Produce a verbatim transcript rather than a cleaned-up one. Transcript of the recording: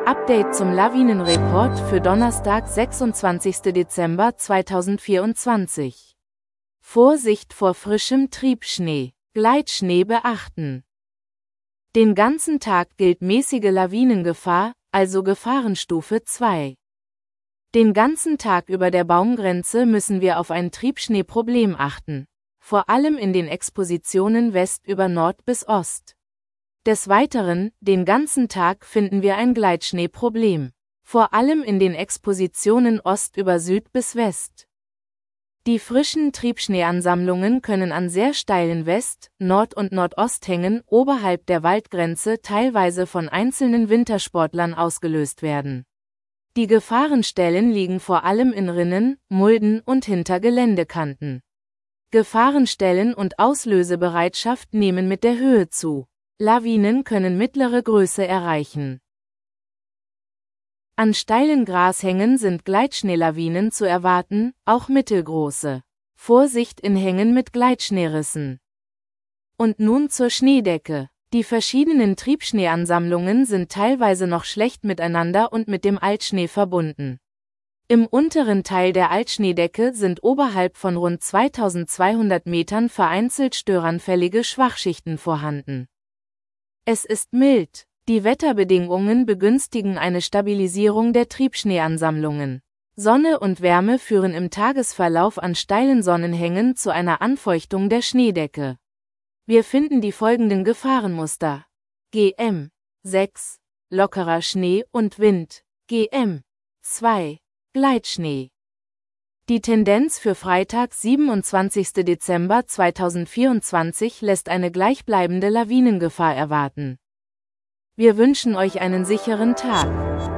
Update zum Lawinenreport für Donnerstag, sechsundzwanzigsten Dezember zweitausendvierundzwanzig. Vorsicht vor frischem Triebschnee. Gleitschnee beachten. Den ganzen Tag gilt mäßige Lawinengefahr, also Gefahrenstufe zwei. Den ganzen Tag über der Baumgrenze müssen wir auf ein Triebschneeproblem achten, vor allem in den Expositionen West über Nord bis Ost. Des Weiteren, den ganzen Tag finden wir ein Gleitschneeproblem, vor allem in den Expositionen Ost über Süd bis West. Die frischen Triebschneeansammlungen können an sehr steilen West-, Nord- und Nordosthängen oberhalb der Waldgrenze teilweise von einzelnen Wintersportlern ausgelöst werden. Die Gefahrenstellen liegen vor allem in Rinnen, Mulden und hinter Geländekanten. Gefahrenstellen und Auslösebereitschaft nehmen mit der Höhe zu. Lawinen können mittlere Größe erreichen. An steilen Grashängen sind Gleitschneelawinen zu erwarten, auch mittelgroße. Vorsicht in Hängen mit Gleitschneerissen. Und nun zur Schneedecke. Die verschiedenen Triebschneeansammlungen sind teilweise noch schlecht miteinander und mit dem Altschnee verbunden. Im unteren Teil der Altschneedecke sind oberhalb von rund zweitausendzweihundert Metern vereinzelt störanfällige Schwachschichten vorhanden. Es ist mild. Die Wetterbedingungen begünstigen eine Stabilisierung der Triebschneeansammlungen. Sonne und Wärme führen im Tagesverlauf an steilen Sonnenhängen zu einer Anfeuchtung der Schneedecke. Wir finden die folgenden Gefahrenmuster. G M sechs, lockerer Schnee und Wind. G M zwei, Gleitschnee. Die Tendenz für Freitag, siebenundzwanzigsten Dezember zweitausendvierundzwanzig lässt eine gleichbleibende Lawinengefahr erwarten. Wir wünschen euch einen sicheren Tag.